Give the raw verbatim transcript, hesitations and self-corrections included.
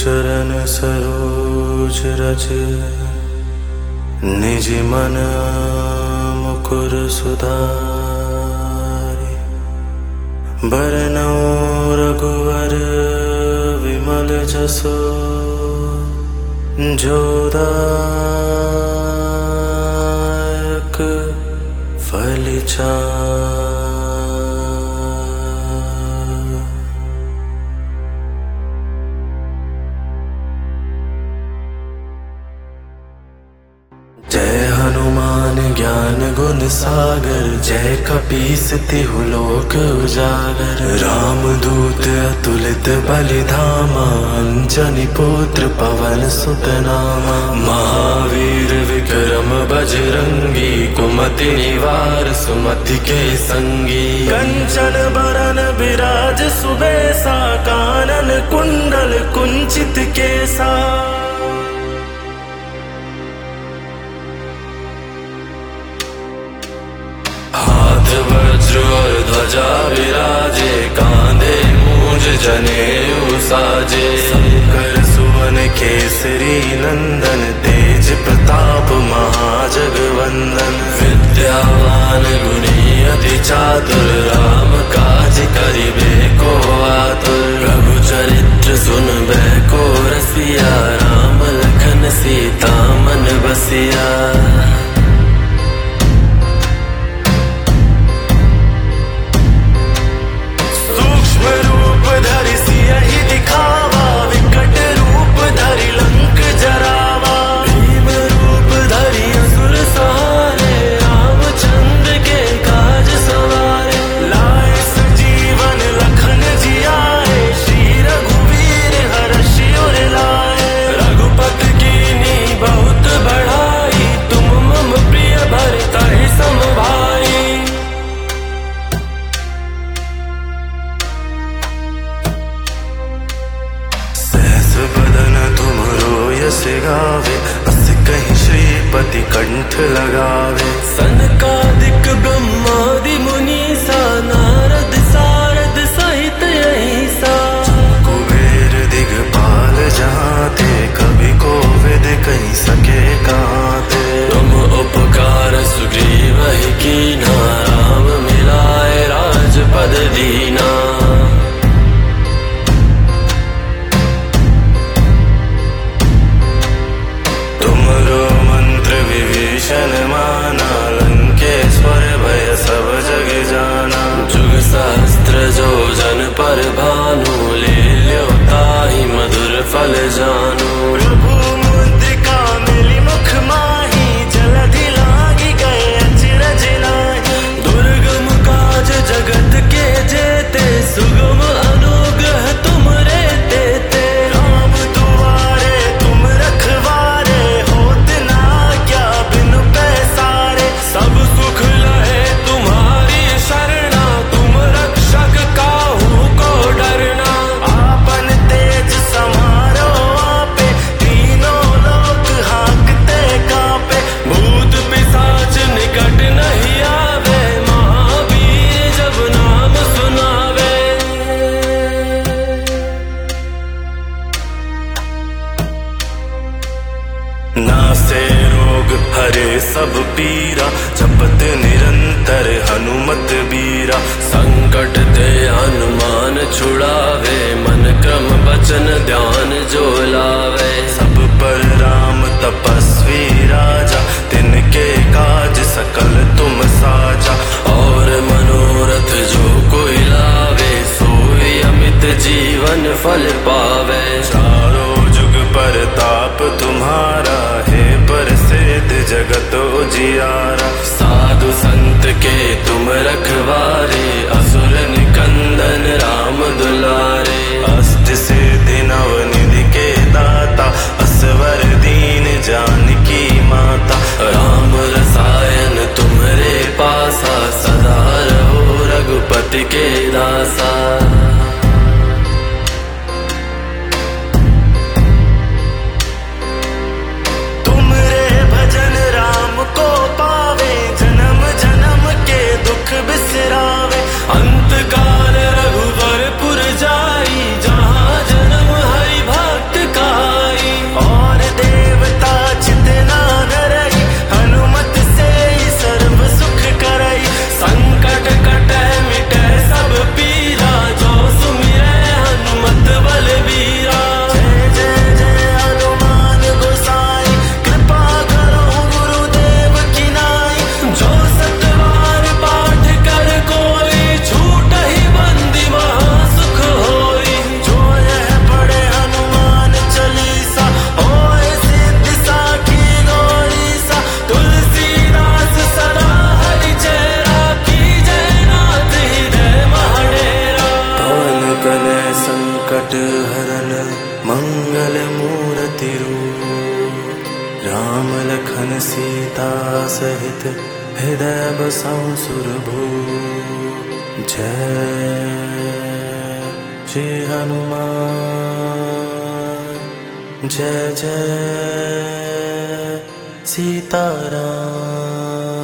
चरण सरोज रज निज मन मुकुर सुधारि। बरनौ रघुवर विमल जसो जो दायक फल चारि। जय हनुमान ज्ञान गुण सागर जय कपीस तिहु लोक उजागर। राम दूत अतुलित बलिधामा अंजनी पुत्र पवन सुत नामा। महावीर विक्रम बजरंगी कुमति निवार सुमति के संगी। कंचन बरन बिराज सुबेसा कानन कुंडल कुंचित केसा। वज्र और ध्वजा विराजे कांधे मूंज जनेऊ साजे। शंकर सुवन केसरी नंदन तेज प्रताप महाजगवंदन। विद्यावान गुणी अति चातुर राम काज करिबे को आतुर। प्रभु चरित्र सुनबे को रसिया राम लखन सीता मन बसिया। गावे अस कहीं श्रीपति कंठ लगावे। सनकादिक ब्रह्मादि मुनीसा नारद सारद सहित अहिसा। कुबेर दिगपाल जहाँ थे कभी कोविद कहीं सके कहाँ थे। तुम उपकार सुग्रीव ही कीन्हा राम मिलाए राजपद दीना। माना लंकेश्वर भय सब जग जाना। जुग सहस्त्र जो जन पर भानु ले ल्यो ताहि मधुर फल जानू। प्रभु मुद्रिका मिली मुख माही जलधि लागी गए अचरज लाहि। दुर्गम काज जगत के जेते सुगम अनुग्रह तुमरे देते। राम दुआरे तुम रखवारे होत ना क्या बिनु पैसारे। सब सुख लहे तुम्हारी शरणा तुम रक्षक काहू को डरना। आपन तेज समारो आपे तीनों लोक हांकते कांपे। भूत पिशाच निकट नहीं आवे महावीर जब नाम सुनावे। नासे रोग हरे सब पीरा जपत निरंतर हनुमत बीरा। संकट ते हनुमान छुड़ावे मन क्रम वचन ध्यान जो लावे। सब पर राम तपस्वी राजा तिनके काज सकल तुम साजा। और मनोरथ जो कोई लावे सोई अमित जीवन फल पावे। चारों जुग परताप तुम्हारा है प्रसिद्ध जगत उजियारा। साधु संत के तुम रखवारे असुर निकंदन राम दुलारे। अष्ट सिद्धि नव निधि के दाता असवर दीन जानकी माता। राम रसायन तुम्हारे पासा सदा रहो रघुपति के दासा। तुमरे भजन राम को पावे सहित हृदय बसाऊं सुरभू। जय श्री हनुमान, जय जय सीताराम।